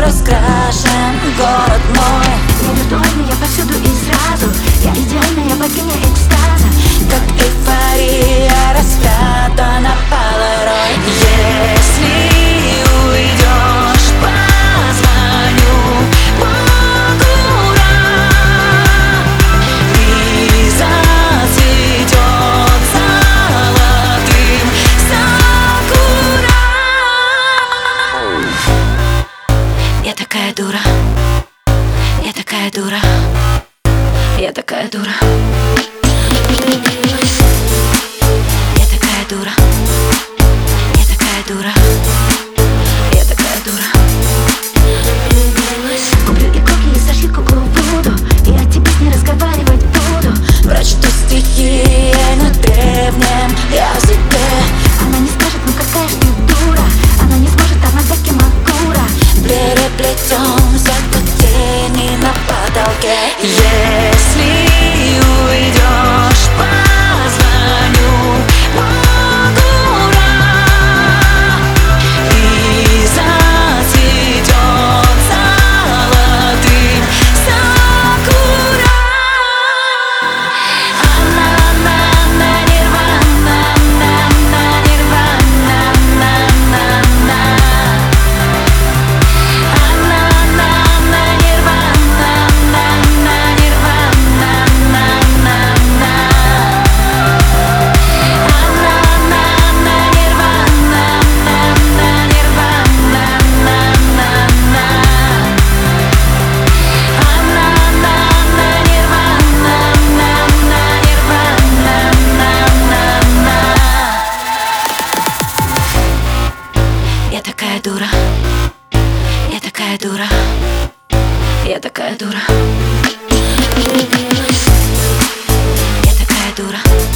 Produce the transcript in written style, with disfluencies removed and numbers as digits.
раскрашен город мой. Я виртуальная, я повсюду и сразу. Я идеальная богиня экстаза. Как эйфория распята на поларой. Если уйдешь, позвоню Богу, и зацветет золотым сакура. Я такая дура, я такая дура, я такая дура. Я такая дура, я такая дура, я такая дура. Куплю иголки и сошью куклу Вуду, и о тебе с ней разговаривать буду. Прочту стихи на древнем языке. Она не скажет, ну какая ж ты дура. Она не сможет, она как Кимакура. Переплетем закутени на потолке. Если уйдешь, позвоню Богу, и зацветет золотым сакура. На нирвана, на нирвана, на. Я такая дура, я такая дура, я такая дура. Я такая дура.